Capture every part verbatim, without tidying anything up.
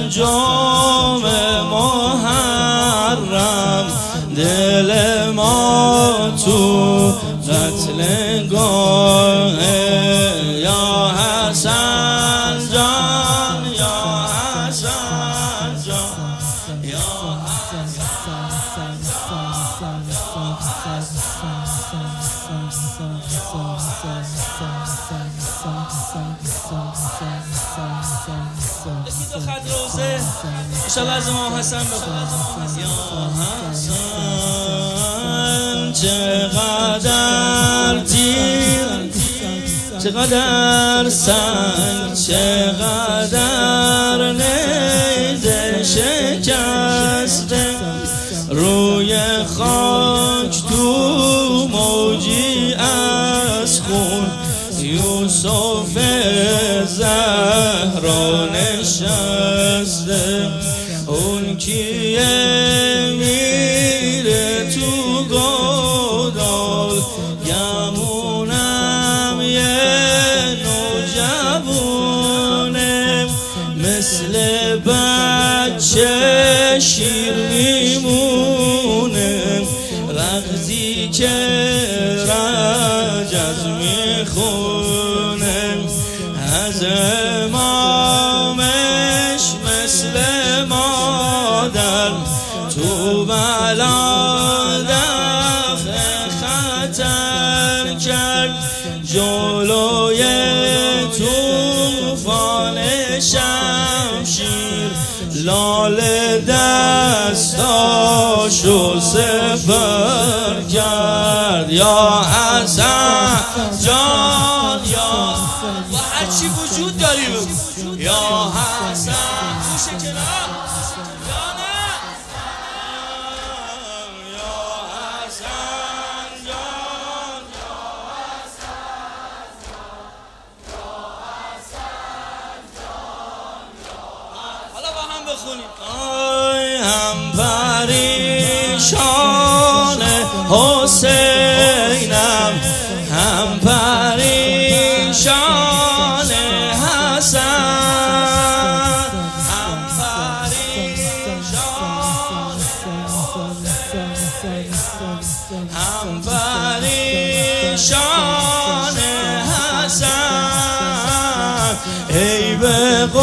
پنجم محرم دل ما تو قتلگاه یا حسن جان یا حسن جان یا انشالله از امام حسن بخونم. یا حسن چقدر تیر چقدر سنگ چقدر نیزه شکسته روی خاک تو موجی از خون یوسف زهرا نشسته اون کیه میره تو گودال گمونم یه نوجوانه مثل بچه شیر میمونه رغزی که رجز میخونه از امامش مثل مادر تو بلا دفع خطر کرد جلوی توفان شمشیر لال دستاشو سپر کرد یا حسن جان یا و هرچی وجود داری بگو یا حسن خوشه کنار یا نه یا حسن جان یا حسن جان حالا با هم بخونیم آی هم پریشان حسینم هم پریشان حسن هم پریشان هم پریشان حسن ای به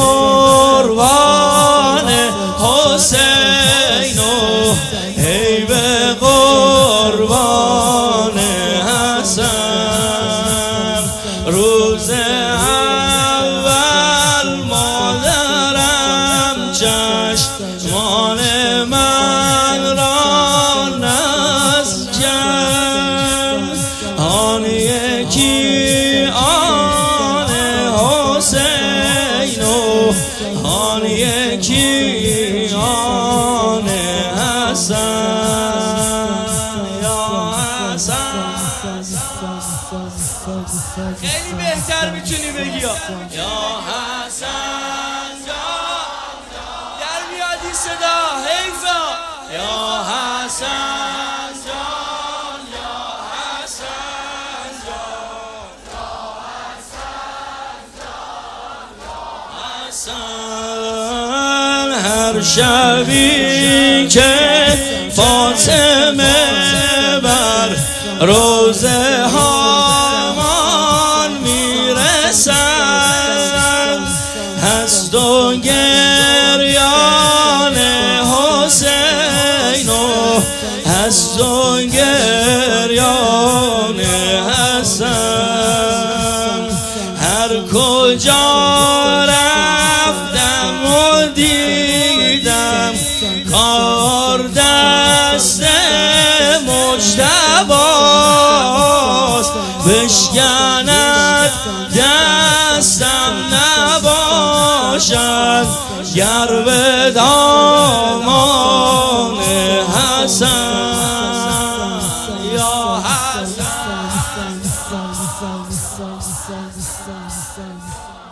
قربان حسین ای به قربان حسن روز اول مادرم چشمان من را نز کرد آن یکی آن حسین و آن یکی آن حسن یا حسن خیلی بهتر میتونی بگی یا حسن جان در میاد این صدا حیفا یا حسن جان یا حسن جان یا حسن هر شبی که فاطمه بر روزه هامان میرسد هست و گریان حسین و هست و گریان حسن هر کجا رفتم و دیدم کار دست مجتباست بشکند دستم نباشد گر به دامان حسن یا حسن